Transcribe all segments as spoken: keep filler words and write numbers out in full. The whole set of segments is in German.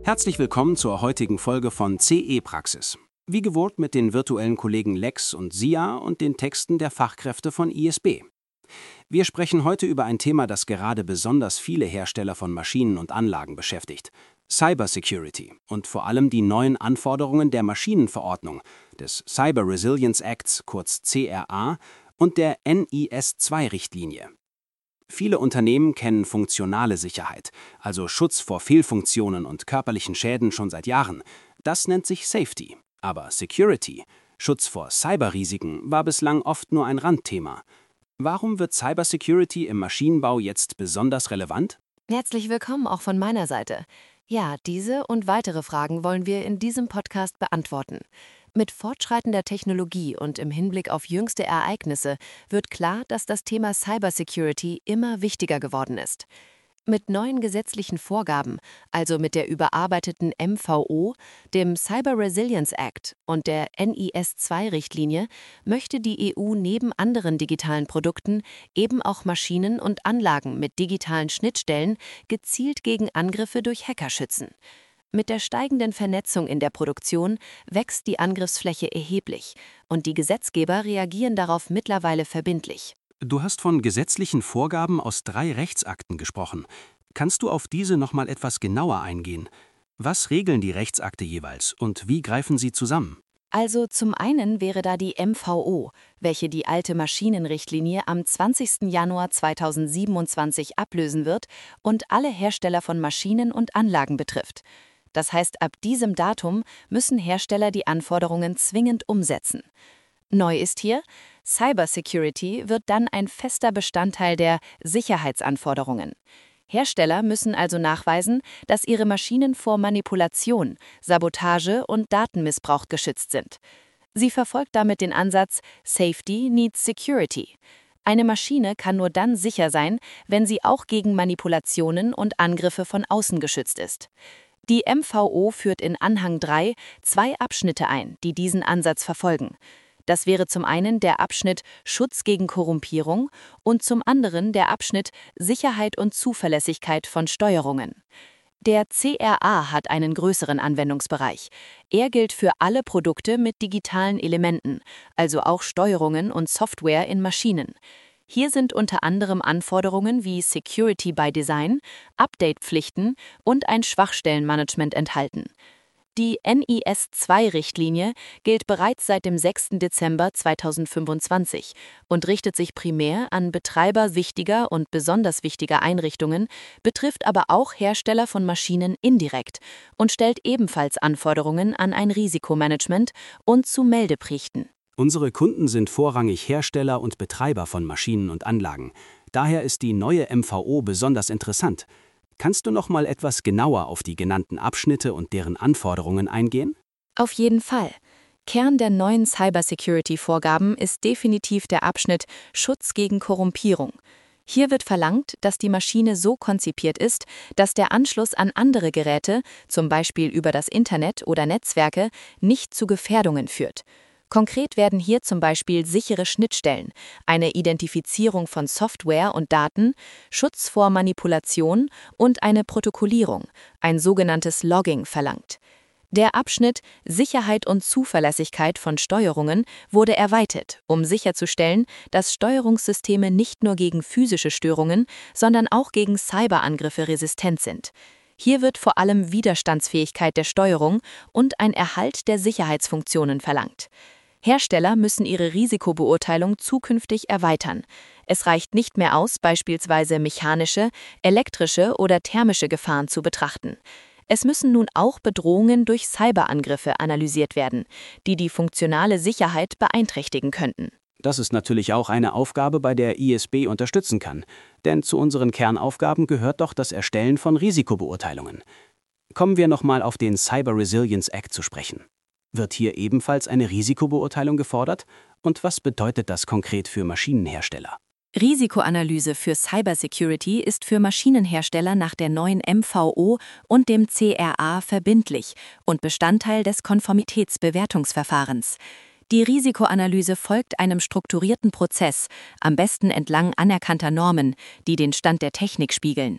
Herzlich willkommen zur heutigen Folge von C E-Praxis. Wie gewohnt mit den virtuellen Kollegen Lex und Sia und den Texten der Fachkräfte von I S B. Wir sprechen heute über ein Thema, das gerade besonders viele Hersteller von Maschinen und Anlagen beschäftigt: Cybersecurity und vor allem die neuen Anforderungen der Maschinenverordnung, des Cyber Resilience Acts, kurz C R A, und der N I S zwei Richtlinie. Viele Unternehmen kennen funktionale Sicherheit, also Schutz vor Fehlfunktionen und körperlichen Schäden, schon seit Jahren. Das nennt sich Safety. Aber Security, Schutz vor Cyberrisiken, war bislang oft nur ein Randthema. Warum wird Cybersecurity im Maschinenbau jetzt besonders relevant? Herzlich willkommen auch von meiner Seite. Ja, diese und weitere Fragen wollen wir in diesem Podcast beantworten. Mit fortschreitender Technologie und im Hinblick auf jüngste Ereignisse wird klar, dass das Thema Cybersecurity immer wichtiger geworden ist. Mit neuen gesetzlichen Vorgaben, also mit der überarbeiteten M V O, dem Cyber Resilience Act und der N I S zwei Richtlinie, möchte die E U neben anderen digitalen Produkten eben auch Maschinen und Anlagen mit digitalen Schnittstellen gezielt gegen Angriffe durch Hacker schützen. Mit der steigenden Vernetzung in der Produktion wächst die Angriffsfläche erheblich und die Gesetzgeber reagieren darauf mittlerweile verbindlich. Du hast von gesetzlichen Vorgaben aus drei Rechtsakten gesprochen. Kannst du auf diese noch mal etwas genauer eingehen? Was regeln die Rechtsakte jeweils und wie greifen sie zusammen? Also zum einen wäre da die M V O, welche die alte Maschinenrichtlinie am zwanzigsten Januar zweitausendsiebenundzwanzig ablösen wird und alle Hersteller von Maschinen und Anlagen betrifft. Das heißt, ab diesem Datum müssen Hersteller die Anforderungen zwingend umsetzen. Neu ist hier, Cybersecurity wird dann ein fester Bestandteil der Sicherheitsanforderungen. Hersteller müssen also nachweisen, dass ihre Maschinen vor Manipulation, Sabotage und Datenmissbrauch geschützt sind. Sie verfolgt damit den Ansatz Safety needs Security. Eine Maschine kann nur dann sicher sein, wenn sie auch gegen Manipulationen und Angriffe von außen geschützt ist. Die M V O führt in Anhang drei zwei Abschnitte ein, die diesen Ansatz verfolgen. Das wäre zum einen der Abschnitt Schutz gegen Korrumpierung und zum anderen der Abschnitt Sicherheit und Zuverlässigkeit von Steuerungen. Der C R A hat einen größeren Anwendungsbereich. Er gilt für alle Produkte mit digitalen Elementen, also auch Steuerungen und Software in Maschinen. Hier sind unter anderem Anforderungen wie Security by Design, Update-Pflichten und ein Schwachstellenmanagement enthalten. Die N I S zwei Richtlinie gilt bereits seit dem sechsten Dezember zweitausendfünfundzwanzig und richtet sich primär an Betreiber wichtiger und besonders wichtiger Einrichtungen, betrifft aber auch Hersteller von Maschinen indirekt und stellt ebenfalls Anforderungen an ein Risikomanagement und zu Meldepflichten. Unsere Kunden sind vorrangig Hersteller und Betreiber von Maschinen und Anlagen. Daher ist die neue M V O besonders interessant. Kannst du noch mal etwas genauer auf die genannten Abschnitte und deren Anforderungen eingehen? Auf jeden Fall. Kern der neuen Cybersecurity-Vorgaben ist definitiv der Abschnitt Schutz gegen Korrumpierung. Hier wird verlangt, dass die Maschine so konzipiert ist, dass der Anschluss an andere Geräte, zum Beispiel über das Internet oder Netzwerke, nicht zu Gefährdungen führt. Konkret werden hier zum Beispiel sichere Schnittstellen, eine Identifizierung von Software und Daten, Schutz vor Manipulation und eine Protokollierung, ein sogenanntes Logging, verlangt. Der Abschnitt Sicherheit und Zuverlässigkeit von Steuerungen wurde erweitert, um sicherzustellen, dass Steuerungssysteme nicht nur gegen physische Störungen, sondern auch gegen Cyberangriffe resistent sind. Hier wird vor allem Widerstandsfähigkeit der Steuerung und ein Erhalt der Sicherheitsfunktionen verlangt. Hersteller müssen ihre Risikobeurteilung zukünftig erweitern. Es reicht nicht mehr aus, beispielsweise mechanische, elektrische oder thermische Gefahren zu betrachten. Es müssen nun auch Bedrohungen durch Cyberangriffe analysiert werden, die die funktionale Sicherheit beeinträchtigen könnten. Das ist natürlich auch eine Aufgabe, bei der I S B unterstützen kann. Denn zu unseren Kernaufgaben gehört doch das Erstellen von Risikobeurteilungen. Kommen wir nochmal auf den Cyber Resilience Act zu sprechen. Wird hier ebenfalls eine Risikobeurteilung gefordert? Und was bedeutet das konkret für Maschinenhersteller? Risikoanalyse für Cybersecurity ist für Maschinenhersteller nach der neuen M V O und dem C R A verbindlich und Bestandteil des Konformitätsbewertungsverfahrens. Die Risikoanalyse folgt einem strukturierten Prozess, am besten entlang anerkannter Normen, die den Stand der Technik spiegeln.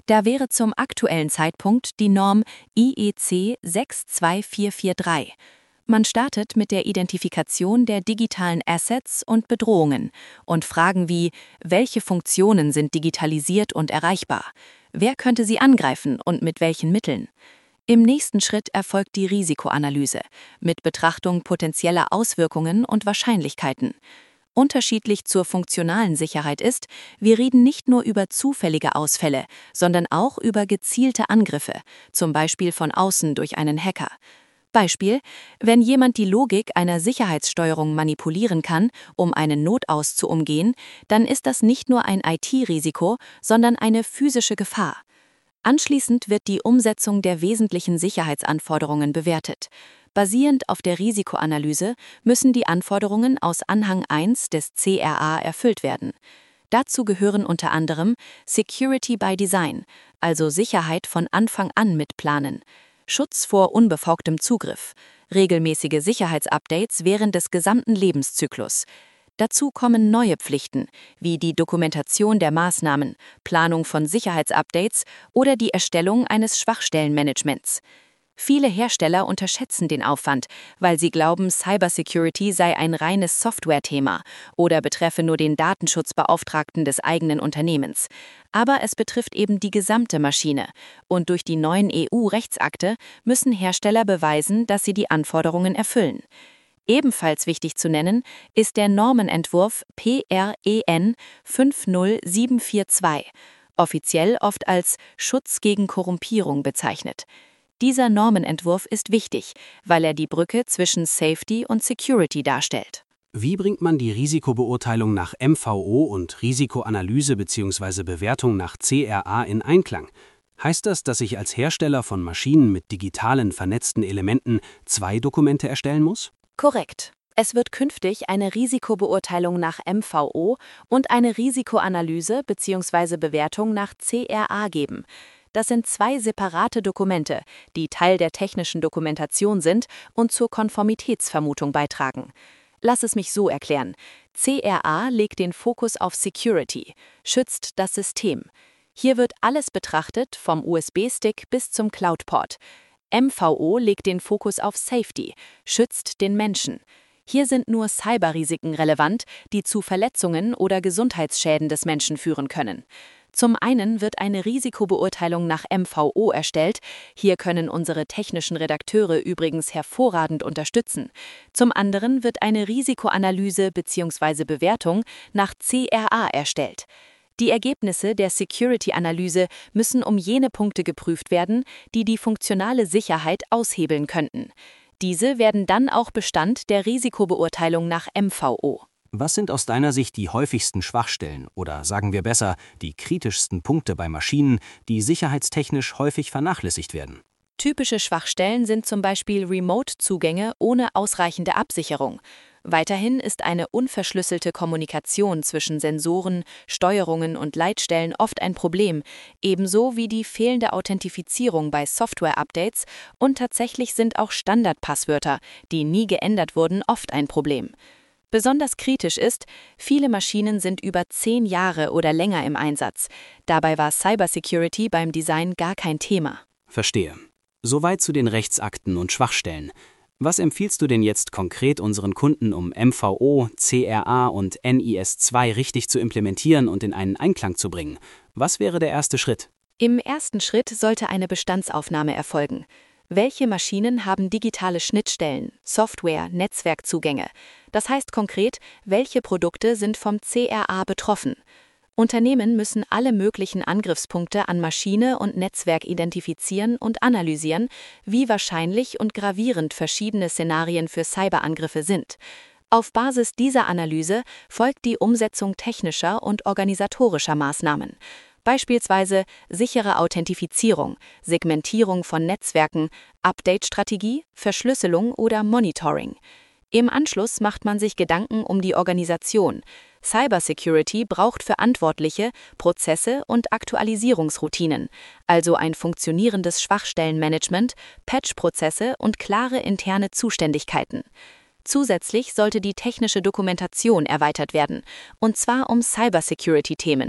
Da wäre zum aktuellen Zeitpunkt die Norm I E C sechs zwei vier vier drei. Man startet mit der Identifikation der digitalen Assets und Bedrohungen und Fragen wie, welche Funktionen sind digitalisiert und erreichbar? Wer könnte sie angreifen und mit welchen Mitteln? Im nächsten Schritt erfolgt die Risikoanalyse mit Betrachtung potenzieller Auswirkungen und Wahrscheinlichkeiten. Unterschiedlich zur funktionalen Sicherheit ist, wir reden nicht nur über zufällige Ausfälle, sondern auch über gezielte Angriffe, zum Beispiel von außen durch einen Hacker. Beispiel: Wenn jemand die Logik einer Sicherheitssteuerung manipulieren kann, um einen Notaus zu umgehen, dann ist das nicht nur ein I T-Risiko, sondern eine physische Gefahr. Anschließend wird die Umsetzung der wesentlichen Sicherheitsanforderungen bewertet. Basierend auf der Risikoanalyse müssen die Anforderungen aus Anhang eins des C R A erfüllt werden. Dazu gehören unter anderem Security by Design, also Sicherheit von Anfang an mitplanen, Schutz vor unbefolgtem Zugriff, regelmäßige Sicherheitsupdates während des gesamten Lebenszyklus. Dazu kommen neue Pflichten, wie die Dokumentation der Maßnahmen, Planung von Sicherheitsupdates oder die Erstellung eines Schwachstellenmanagements. Viele Hersteller unterschätzen den Aufwand, weil sie glauben, Cybersecurity sei ein reines Software-Thema oder betreffe nur den Datenschutzbeauftragten des eigenen Unternehmens. Aber es betrifft eben die gesamte Maschine. Und durch die neuen E U-Rechtsakte müssen Hersteller beweisen, dass sie die Anforderungen erfüllen. Ebenfalls wichtig zu nennen ist der Normenentwurf P R E N fünf null sieben vier zwei, offiziell oft als Schutz gegen Korrumpierung bezeichnet. Dieser Normenentwurf ist wichtig, weil er die Brücke zwischen Safety und Security darstellt. Wie bringt man die Risikobeurteilung nach M V O und Risikoanalyse bzw. Bewertung nach C R A in Einklang? Heißt das, dass ich als Hersteller von Maschinen mit digitalen vernetzten Elementen zwei Dokumente erstellen muss? Korrekt. Es wird künftig eine Risikobeurteilung nach M V O und eine Risikoanalyse bzw. Bewertung nach C R A geben. Das sind zwei separate Dokumente, die Teil der technischen Dokumentation sind und zur Konformitätsvermutung beitragen. Lass es mich so erklären. C R A legt den Fokus auf Security, schützt das System. Hier wird alles betrachtet, vom U S B-Stick bis zum Cloud-Port. M V O legt den Fokus auf Safety, schützt den Menschen. Hier sind nur Cyberrisiken relevant, die zu Verletzungen oder Gesundheitsschäden des Menschen führen können. Zum einen wird eine Risikobeurteilung nach M V O erstellt, hier können unsere technischen Redakteure übrigens hervorragend unterstützen. Zum anderen wird eine Risikoanalyse bzw. Bewertung nach C R A erstellt. Die Ergebnisse der Security-Analyse müssen um jene Punkte geprüft werden, die die funktionale Sicherheit aushebeln könnten. Diese werden dann auch Bestand der Risikobeurteilung nach M V O. Was sind aus deiner Sicht die häufigsten Schwachstellen oder sagen wir besser, die kritischsten Punkte bei Maschinen, die sicherheitstechnisch häufig vernachlässigt werden? Typische Schwachstellen sind zum Beispiel Remote-Zugänge ohne ausreichende Absicherung. Weiterhin ist eine unverschlüsselte Kommunikation zwischen Sensoren, Steuerungen und Leitstellen oft ein Problem, ebenso wie die fehlende Authentifizierung bei Software-Updates, und tatsächlich sind auch Standardpasswörter, die nie geändert wurden, oft ein Problem. Besonders kritisch ist, viele Maschinen sind über zehn Jahre oder länger im Einsatz. Dabei war Cybersecurity beim Design gar kein Thema. Verstehe. Soweit zu den Rechtsakten und Schwachstellen. Was empfiehlst du denn jetzt konkret unseren Kunden, um M V O, C R A und N I S zwei richtig zu implementieren und in einen Einklang zu bringen? Was wäre der erste Schritt? Im ersten Schritt sollte eine Bestandsaufnahme erfolgen. Welche Maschinen haben digitale Schnittstellen, Software, Netzwerkzugänge? Das heißt konkret, welche Produkte sind vom C R A betroffen? Unternehmen müssen alle möglichen Angriffspunkte an Maschine und Netzwerk identifizieren und analysieren, wie wahrscheinlich und gravierend verschiedene Szenarien für Cyberangriffe sind. Auf Basis dieser Analyse folgt die Umsetzung technischer und organisatorischer Maßnahmen. Beispielsweise sichere Authentifizierung, Segmentierung von Netzwerken, Update-Strategie, Verschlüsselung oder Monitoring. Im Anschluss macht man sich Gedanken um die Organisation. Cybersecurity braucht Verantwortliche, Prozesse und Aktualisierungsroutinen, also ein funktionierendes Schwachstellenmanagement, Patch-Prozesse und klare interne Zuständigkeiten. Zusätzlich sollte die technische Dokumentation erweitert werden, und zwar um Cybersecurity-Themen.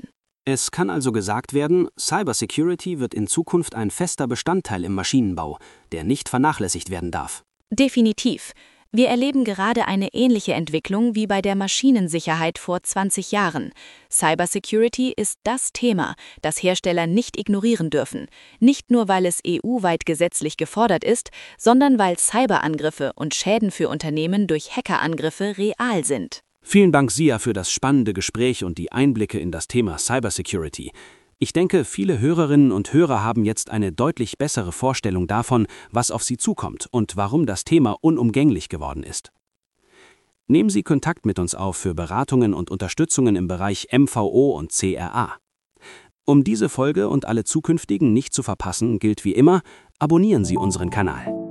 Es kann also gesagt werden, Cybersecurity wird in Zukunft ein fester Bestandteil im Maschinenbau, der nicht vernachlässigt werden darf. Definitiv. Wir erleben gerade eine ähnliche Entwicklung wie bei der Maschinensicherheit vor zwanzig Jahren. Cybersecurity ist das Thema, das Hersteller nicht ignorieren dürfen. Nicht nur, weil es E U-weit gesetzlich gefordert ist, sondern weil Cyberangriffe und Schäden für Unternehmen durch Hackerangriffe real sind. Vielen Dank, Sia, für das spannende Gespräch und die Einblicke in das Thema Cybersecurity. Ich denke, viele Hörerinnen und Hörer haben jetzt eine deutlich bessere Vorstellung davon, was auf sie zukommt und warum das Thema unumgänglich geworden ist. Nehmen Sie Kontakt mit uns auf für Beratungen und Unterstützungen im Bereich M V O und C R A. Um diese Folge und alle zukünftigen nicht zu verpassen, gilt wie immer, abonnieren Sie unseren Kanal.